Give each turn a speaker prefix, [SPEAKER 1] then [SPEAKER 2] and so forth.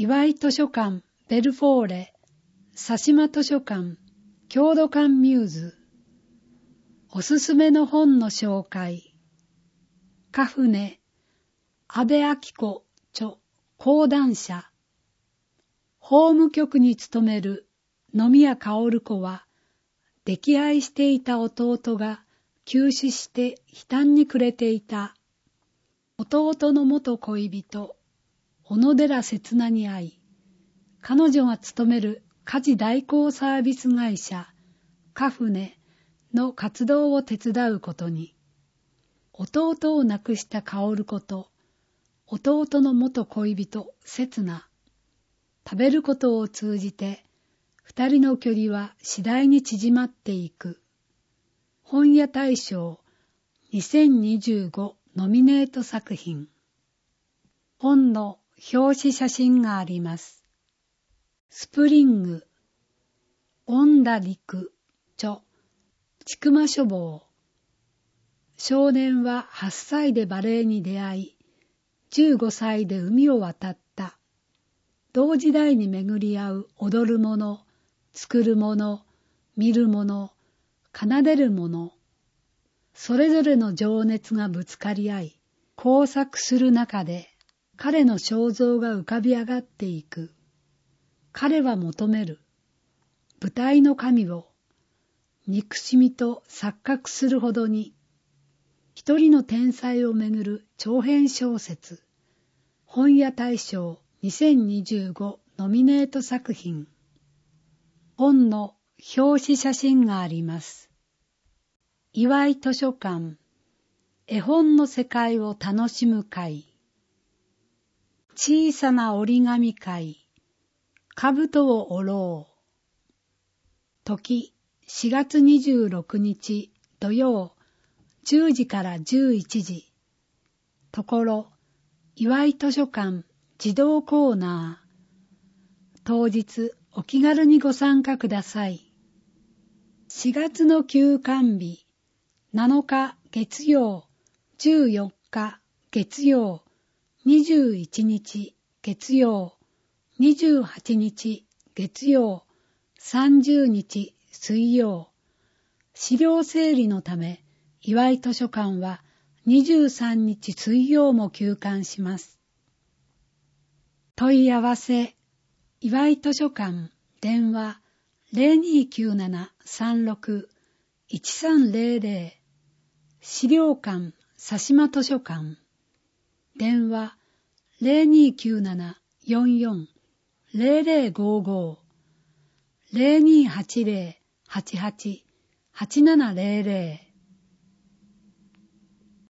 [SPEAKER 1] 岩井図書館ベルフォーレ、佐島図書館、郷土館ミューズ。おすすめの本の紹介。カフネ、安部明子著講談社。法務局に勤める野宮薫子は、溺愛していた弟が急死して悲嘆に暮れていた。弟の元恋人、小野寺刹那に会い、彼女が勤める家事代行サービス会社、カフネの活動を手伝うことに、弟を亡くした薫子と、弟の元恋人、刹那、食べることを通じて、二人の距離は次第に縮まっていく。本屋大賞2025ノミネート作品。本の表紙写真があります。スプリング、恩田陸著、千曲書房。少年は8歳でバレエに出会い、15歳で海を渡った。同時代に巡り合う踊るもの、作るもの、見るもの、奏でるもの。それぞれの情熱がぶつかり合い、交錯する中で、彼の肖像が浮かび上がっていく。彼は求める。舞台の神を、憎しみと錯覚するほどに、一人の天才をめぐる長編小説。本屋大賞2025ノミネート作品。本の表紙写真があります。岩井図書館、絵本の世界を楽しむ会。小さな折り紙会、兜を折ろう。時、4月26日土曜、10時から11時。ところ、岩井図書館児童コーナー。当日、お気軽にご参加ください。4月の休館日、7日月曜、14日月曜、21日月曜、28日月曜、30日水曜。資料整理のため、岩井図書館は23日水曜も休館します。問い合わせ、岩井図書館、電話0297-36-1300、資料館、佐島図書館、電話0297-44-0055、0280-88-8700